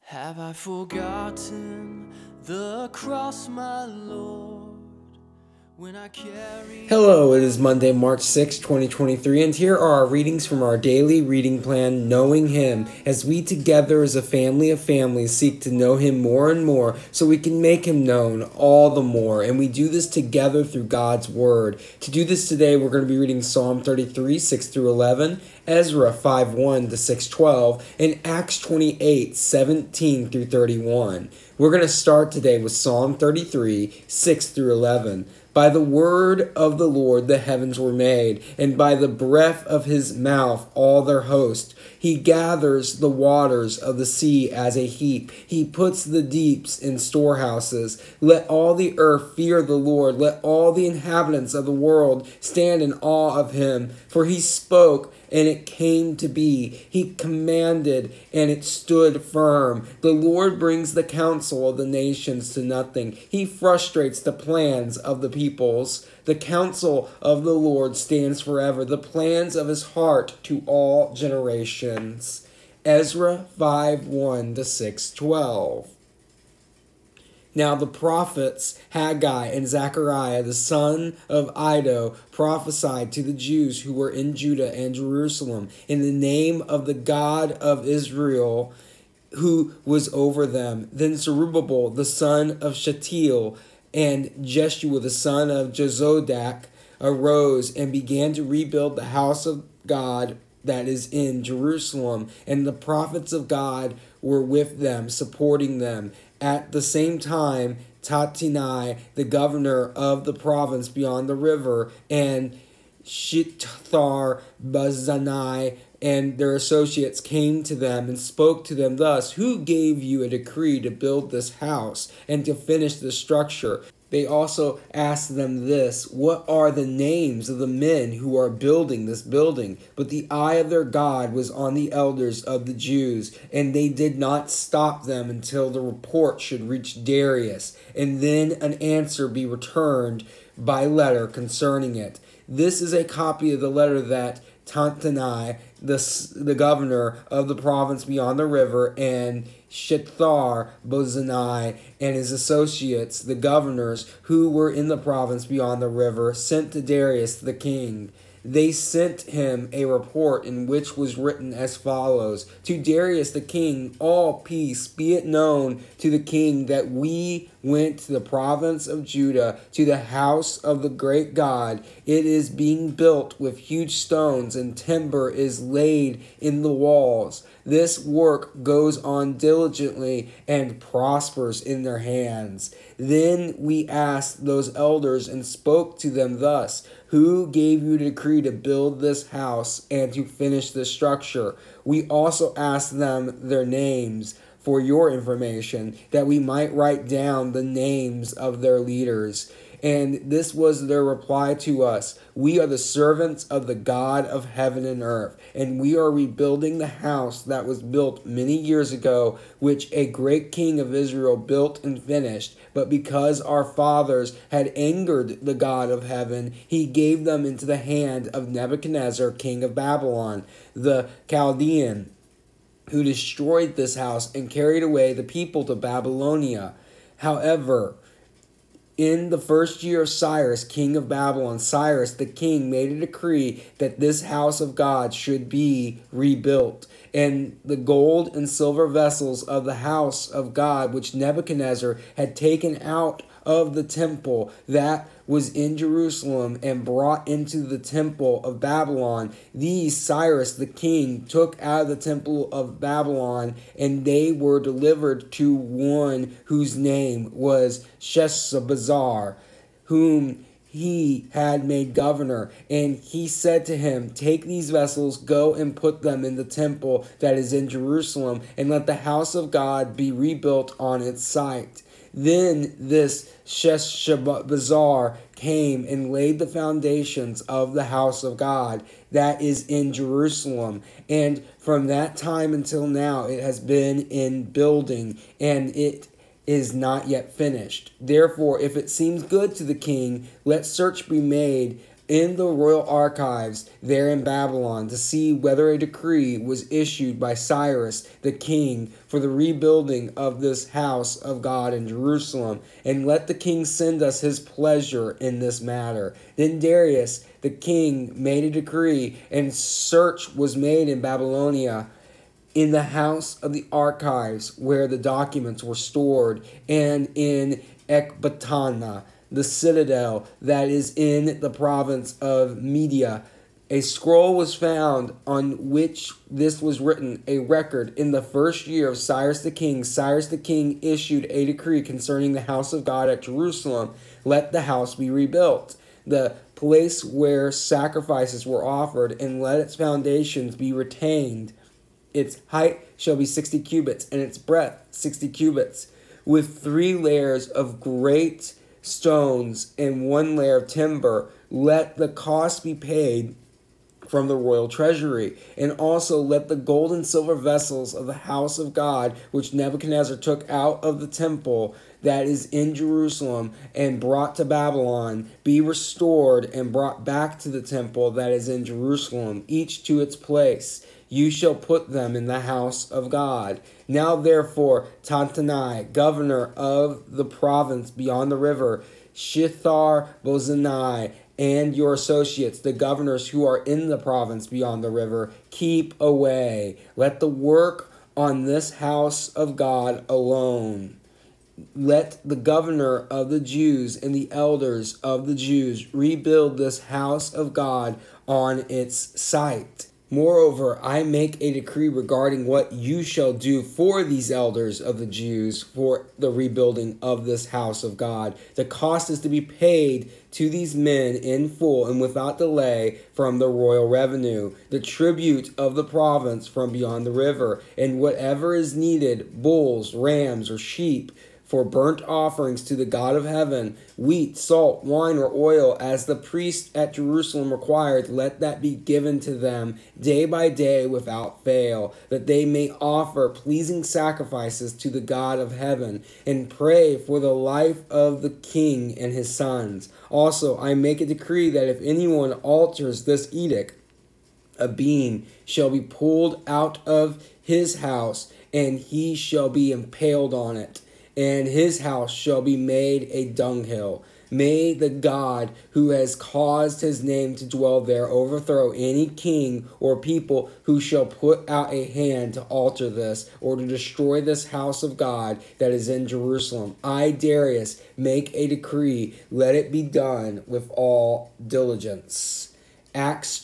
Have I forgotten the cross, my Lord, when I carry... Hello, it is Monday, March 6, 2023, and here are our readings from our daily reading plan, Knowing Him, as we together as a family of families seek to know Him more and more so we can make Him known all the more, and we do this together through God's Word. To do this today, we're going to be reading Psalm 33, 6 through 11, Ezra 5:1 to 6:12, and Acts 28, 17 through 31. We're going to start today with Psalm 33, 6 through 11. By the word of the Lord the heavens were made, and by the breath of his mouth all their host. He gathers the waters of the sea as a heap. He puts the deeps in storehouses. Let all the earth fear the Lord. Let all the inhabitants of the world stand in awe of him. For he spoke, and it came to be. He commanded, and it stood firm. The Lord brings the counsel of the nations to nothing. He frustrates the plans of the peoples. The counsel of the Lord stands forever, the plans of his heart to all generations. Ezra 5:1 to 6:12. Now the prophets Haggai and Zechariah, the son of Iddo, prophesied to the Jews who were in Judah and Jerusalem in the name of the God of Israel, who was over them. Then Zerubbabel, the son of Shealtiel, and Jeshua, the son of Jozadak, arose and began to rebuild the house of God that is in Jerusalem, and the prophets of God were with them, supporting them. At the same time, Tattenai, the governor of the province beyond the river, and Shethar-Bozenai and their associates came to them and spoke to them thus: Who gave you a decree to build this house and to finish the structure? They also asked them this: What are the names of the men who are building this building? But the eye of their God was on the elders of the Jews, and they did not stop them until the report should reach Darius, and then an answer be returned by letter concerning it. This is a copy of the letter that Tattenai, the governor of the province beyond the river, and Shethar-Bozenai and his associates, the governors who were in the province beyond the river, sent to Darius the king. They sent him a report in which was written as follows: To Darius the king, all peace. Be it known to the king that we went to the province of Judah, to the house of the great God. It is being built with huge stones, and timber is laid in the walls. This work goes on diligently and prospers in their hands. Then we asked those elders and spoke to them thus: Who gave you the decree to build this house and to finish the structure? We also asked them their names for your information, that we might write down the names of their leaders. And this was their reply to us: We are the servants of the God of heaven and earth, and we are rebuilding the house that was built many years ago, which a great king of Israel built and finished. But because our fathers had angered the God of heaven, he gave them into the hand of Nebuchadnezzar, king of Babylon, the Chaldean, who destroyed this house and carried away the people to Babylonia. However, in the first year of Cyrus, king of Babylon, Cyrus the king made a decree that this house of God should be rebuilt. And the gold and silver vessels of the house of God, which Nebuchadnezzar had taken out of the temple that was in Jerusalem and brought into the temple of Babylon, these Cyrus the king took out of the temple of Babylon, and they were delivered to one whose name was Sheshbazzar, whom he had made governor. And he said to him, Take these vessels, go and put them in the temple that is in Jerusalem, and let the house of God be rebuilt on its site. Then this Sheshbazzar came and laid the foundations of the house of God that is in Jerusalem. And from that time until now it has been in building, and it is not yet finished. Therefore, if it seems good to the king, let search be made in the royal archives there in Babylon to see whether a decree was issued by Cyrus the king for the rebuilding of this house of God in Jerusalem, and let the king send us his pleasure in this matter. Then Darius the king made a decree, and search was made in Babylonia, in the house of the archives where the documents were stored, and in Ecbatana, the citadel that is in the province of Media. A scroll was found on which this was written, a record. In the first year of Cyrus the king issued a decree concerning the house of God at Jerusalem. Let the house be rebuilt, the place where sacrifices were offered, and let its foundations be retained. Its height shall be 60 cubits, and its breadth 60 cubits, with 3 layers of great stones and 1 layer of timber. Let the cost be paid from the royal treasury, and also let the gold and silver vessels of the house of God, which Nebuchadnezzar took out of the temple that is in Jerusalem and brought to Babylon, be restored and brought back to the temple that is in Jerusalem, each to its place. You shall put them in the house of God. Now therefore, Tattenai, governor of the province beyond the river, Shethar-Bozenai, and your associates, the governors who are in the province beyond the river, keep away. Let the work on this house of God alone. Let the governor of the Jews and the elders of the Jews rebuild this house of God on its site. Moreover, I make a decree regarding what you shall do for these elders of the Jews for the rebuilding of this house of God. The cost is to be paid to these men in full and without delay from the royal revenue, the tribute of the province from beyond the river, and whatever is needed, bulls, rams, or sheep, for burnt offerings to the God of heaven, wheat, salt, wine, or oil, as the priest at Jerusalem required, let that be given to them day by day without fail, that they may offer pleasing sacrifices to the God of heaven, and pray for the life of the king and his sons. Also, I make a decree that if anyone alters this edict, a beam shall be pulled out of his house, and he shall be impaled on it, and his house shall be made a dunghill. May the God who has caused his name to dwell there overthrow any king or people who shall put out a hand to alter this or to destroy this house of God that is in Jerusalem. I, Darius, make a decree. Let it be done with all diligence. Acts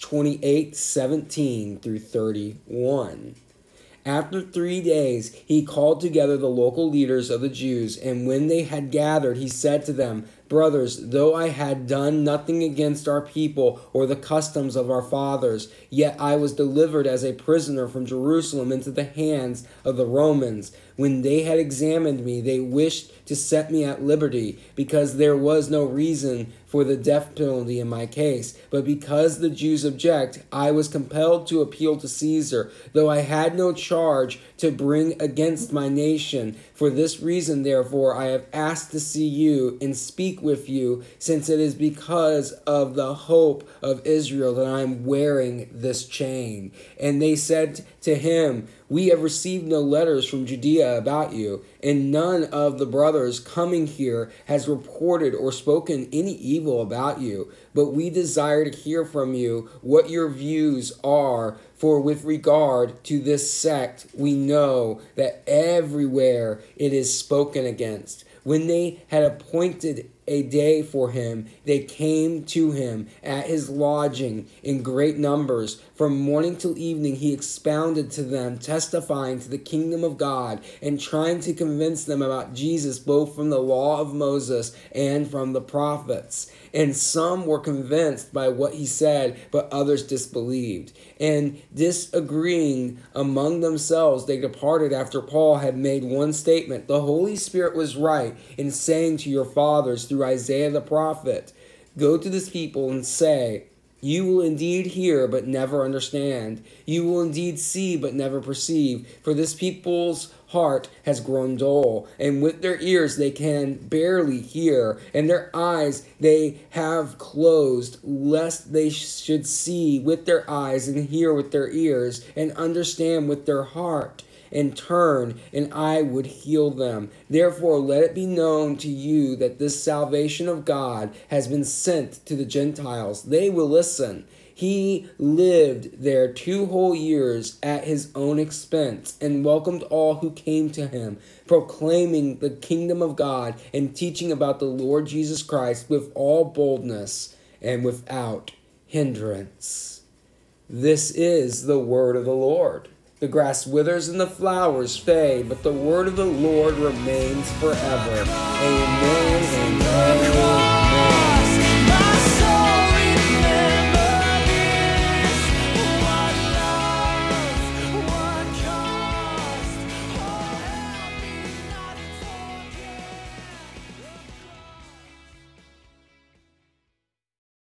28:17 through 31. After 3 days, he called together the local leaders of the Jews, and when they had gathered, he said to them, Brothers, though I had done nothing against our people or the customs of our fathers, yet I was delivered as a prisoner from Jerusalem into the hands of the Romans. When they had examined me, they wished to set me at liberty, because there was no reason for the death penalty in my case. But because the Jews object, I was compelled to appeal to Caesar, though I had no charge to bring against my nation. For this reason, therefore, I have asked to see you and speak with you, since it is because of the hope of Israel that I am wearing this chain. And they said to him, We have received no letters from Judea about you, and none of the brothers coming here has reported or spoken any evil about you. But we desire to hear from you what your views are, for with regard to this sect, we know that everywhere it is spoken against. When they had appointed a day for him, they came to him at his lodging in great numbers. From morning till evening he expounded to them, testifying to the kingdom of God, and trying to convince them about Jesus, both from the law of Moses and from the prophets. And some were convinced by what he said, but others disbelieved. And disagreeing among themselves, they departed after Paul had made one statement. The Holy Spirit was right in saying to your fathers through Isaiah the prophet, Go to this people and say, You will indeed hear, but never understand. You will indeed see, but never perceive. For this people's heart has grown dull, and with their ears they can barely hear, and their eyes they have closed, lest they should see with their eyes and hear with their ears and understand with their heart and turn, and I would heal them. Therefore, let it be known to you that this salvation of God has been sent to the Gentiles. They will listen. He lived there 2 whole years at his own expense and welcomed all who came to him, proclaiming the kingdom of God and teaching about the Lord Jesus Christ with all boldness and without hindrance. This is the word of the Lord. The grass withers and the flowers fade, but the word of the Lord remains forever. Amen and amen.